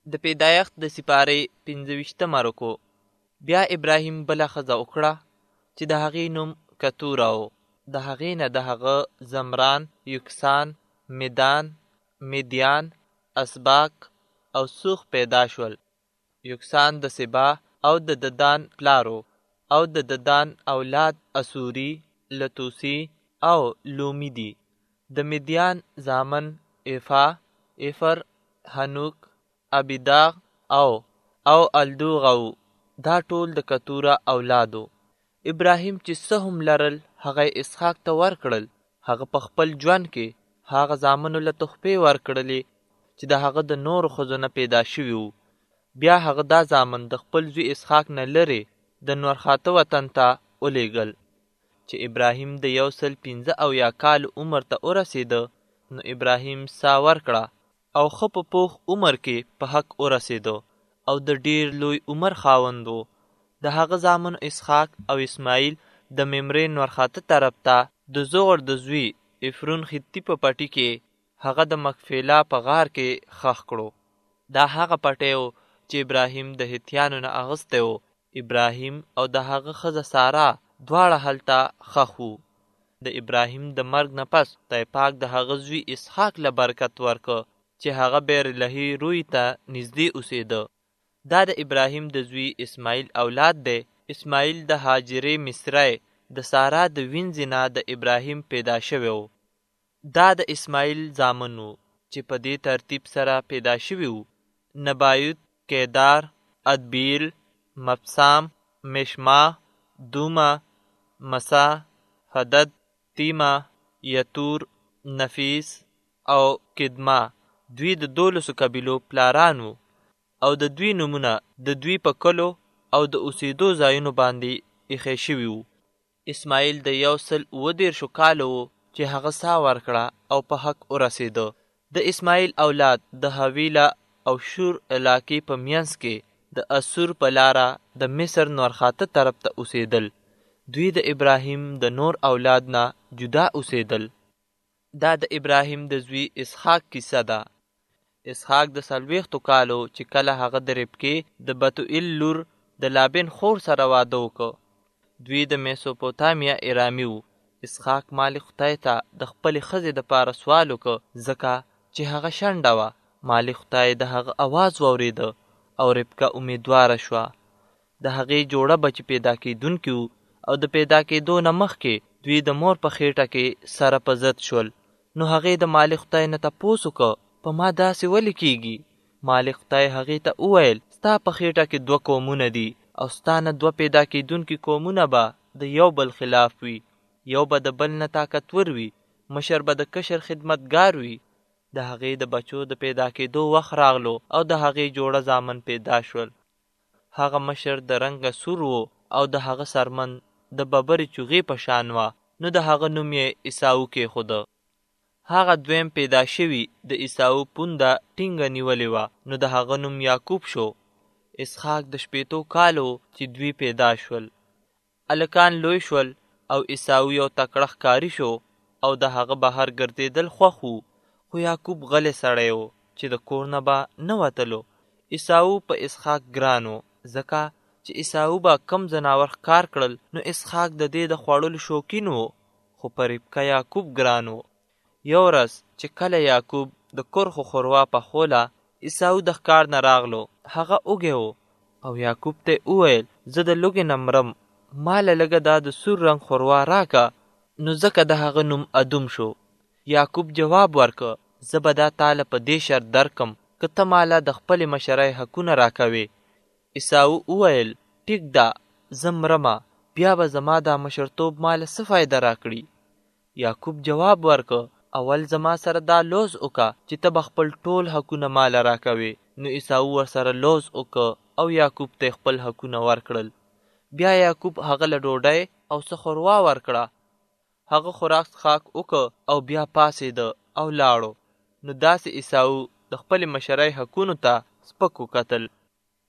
د پیدایښت د سپارې 25مه رکو. بیا ابراهیم بله ښځه وکړه چې د هغې نوم کتوره و. د هغې نه د هغه زمران، یوکسان، مدان، مدیان، اسباق او سوخ پیدا شول. یوکسان د سبا او د ددان پلارو، او د ددان اولاد اسوری، لتوسی او لومی دي. د مدیان زامن ایفا، ایفر، هنوک، ابیداغ او الدوغو. دا ټول د کتوره اولادو. ابراهیم چې څه هم لرل هغه اسحاق ته ورکړل. هغه په خپل ژوند کې هغه زامنو له تحفې ورکړلې چې د هغه د نورو ښځو نه پیدا شوي وو. بیا هغه دا زامن د خپل زوی اسحاق نه لرې د نورخاته وطن ته ولېږل. چې ابراهیم د 115 کال عمر ته ورسېده، نو ابراهیم سا ورکړه او ښه په پوخ عمر کې په حق ورسېده او د ډیر لوی عمر خاوند و. د هغه زامن اسحاق او اسماعیل د ممرې نورخاته طرف ته د زوغر د زوی افرون خطي په پټي کې هغه د مکفیلا په غار کې خښ کړو. دا هغه پټی و چې ابراهیم د هتیانو نه اغستی و. ابراهیم او د هغه ښځه سارا دواړه هلته ښخ وو. د ابراهیم د مرګ نه پس خدای پاک د هغه زوی اسحاق له برکت ورکړ چې هغه بیر لهی روی ته نږدې اوسېده. دا د ابراهیم د زوی اسماعیل اولاد دی. اسماعیل د هاجرې مصری د سارا د وینځې نه د ابراهیم پیدا شوی و. دا د اسماعیل زامن وو چې په دې ترتیب سره پیدا شوي وو: نبایوت، کیدار، ادبیل، مبسام، مشما، دوما، مسا، حدد، تیما، یتور، نفیس او کدما. دوی د 12 قبیلو پلاران وو او د دوی نومونه د دوی په کلو او د اوسېدو ځایونو باندې ایښی شوي وو. اسماعیل د 130 کالو وو چې هغه سا ورکړه او په حق ورسېده. د اسماعیل اولاد د حویله او شور علاقې په منځ کې د اسور په لاره د مصر نورخاته طرف ته اوسېدل. دوی د ابراهیم د نور اولاد نه جدا اوسېدل. دا د ابراهیم د زوی اسحاق کیسه ده. اسحاق د 40 کالو چې کله هغه د ربکې د بتوئیل لور د لابن خور سره واده وکړ. دوی د میسوپوتامیا ایرامی وو. اسحاق مالک خدای ته د خپلې ښځې دپاره سوال وکړ، ځکه چې هغه شنډه وه. مالک خدای د هغه اواز واورېده او ربکه امیدواره شوه. د هغې جوړه بچي پیدا کېدونکي وو او د پیدا کېدو نه مخکې دوی د مور په خېټه کې سره په ضد شول. نو هغې د مالک خدای نه تپوس وکړ، په ما داسې ولې کېږي؟ مالک خدای هغې ته وویل، ستا په خېټه کې 2 قومونه دي او ستا نه 2 پیدا کېدونکي قومونه به د یو بل خلاف وي. یو به د بل نه طاقتور وي، مشر به د کشر خدمتګار وي. د هغې د بچو د پیدا کېدو وخت راغلو او د هغې جوړه زامن پیدا شول. هغه مشر د رنګه سور و او د هغه سرمن د ببرې چوغې په شان وه. نو د هغه نوم یې عیساو کېښوده. هغه دویم پیدا شوي د عیساو پونده ټینګه نیولې وه، نو د هغه نوم یعقوب شو. اسحاق د 80 کالو چې دوی پیدا شول. الکان لوی شول او عیساو یو تکړه ښکاري شو او د هغه بهر ګرځېدل خوښ وو. خو یعقوب غلی سړی و چې د کور نه به نه وتلو. عیساو په اسحاق ګران و، ځکه چې عیساو به کم ځناور ښکار کړل، نو اسحاق د دې د خوړلو شوقین و. خو په ربکه یعقوب ګران و. یو ورځ چې کله یعقوب د کرخو خوروا پخوله، عیساو د ښکار نه راغلو. هغه اوږی و او یعقوب ته وویل، زه د لوږې نه مرم، ماله لږه دا د سور رنګ خوروا راکه. نو ځکه د هغه نوم ادوم شو. یعقوب جواب ورکړ، زه به دا تاله په دې شرط درکم که ته ماله د خپلې مشرۍ حقونه راکوې. عیساو وویل، ټیک ده، زه مرمه، بیا به زما دا مشرتوب ماله څه فایده راکړي؟ یعقوب جواب ورکړ، اول زما سره دا لوز وکړه چې ته به خپل ټول حقونه ماله راکوې. نو عیساو ورسره لوز وکړ او یعقوب ته خپل حقونه ورکړل. بیا یعقوب هغه له ډوډۍ او څه خوروا ورکړه. هغه خوراک څښاک وکړ او بیا پاڅېده او لاړو. نو داسې عیساو د خپلې مشرۍ حقونو ته سپک وکتل.